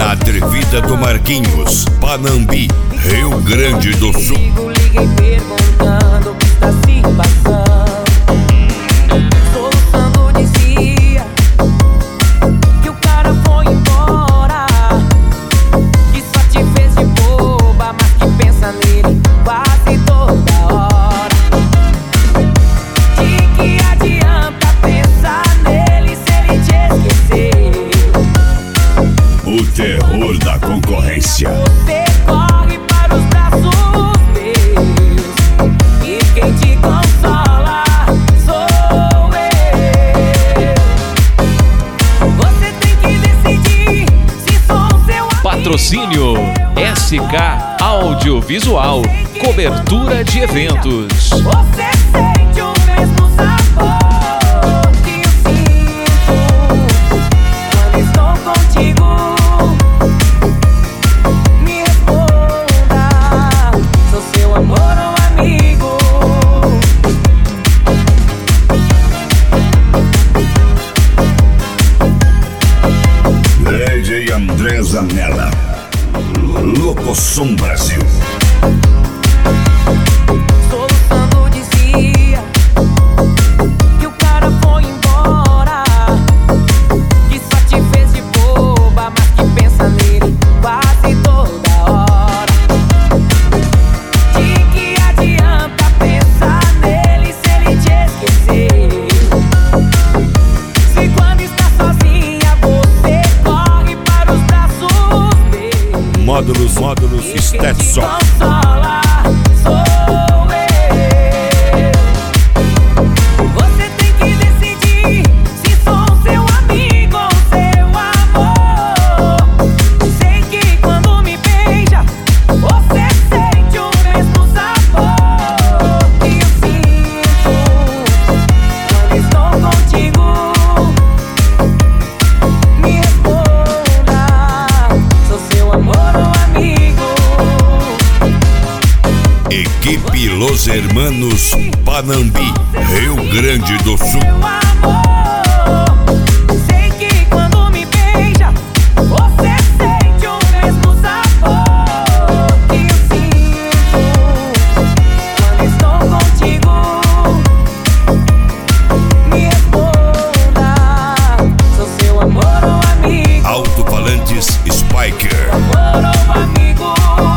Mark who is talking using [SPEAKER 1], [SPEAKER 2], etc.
[SPEAKER 1] A Atrevida do Marquinhos, Panambi, Rio Grande do Sul.
[SPEAKER 2] Liguei perguntando o que está se passando. Soluçando dizia que o cara foi embora, que só te fez de boba, mas que pensa nele quase toda hora. De que adianta pensar nele se ele te esqueceu?
[SPEAKER 1] O terror da concorrência.
[SPEAKER 2] Você corre para os braços meus, e quem te consola sou eu. Você tem que decidir se sou seu amigo.
[SPEAKER 3] Patrocínio SK Audiovisual, cobertura de eventos.
[SPEAKER 2] Você sente o mesmo sabor que eu sinto quando estou contigo. Me responda, sou seu amor ou amigo?
[SPEAKER 1] DJ André Zanella, Locosom Brasil.
[SPEAKER 2] Soluçando dizia que o cara foi embora, que só te fez de boba, mas que pensa nele quase toda hora. De que adianta pensar nele se ele te esqueceu? Se quando está sozinha você corre para os braços meus.
[SPEAKER 1] Módulos Stetson.
[SPEAKER 2] Consola sou eu. Você tem que decidir se sou seu amigo ou seu amor. Sei que quando me beija você sente o mesmo sabor que eu sinto quando estou contigo. Me responda, sou seu amor ou amigo?
[SPEAKER 1] Equipe Los Hermanos, Panambi, Rio Grande do Sul.
[SPEAKER 2] Seu amor, sei que quando me beija você sente o mesmo sabor que eu sinto quando estou contigo. Me responda, sou seu amor ou amigo?
[SPEAKER 1] Alto-falantes Spiker.
[SPEAKER 2] Amor ou amigo?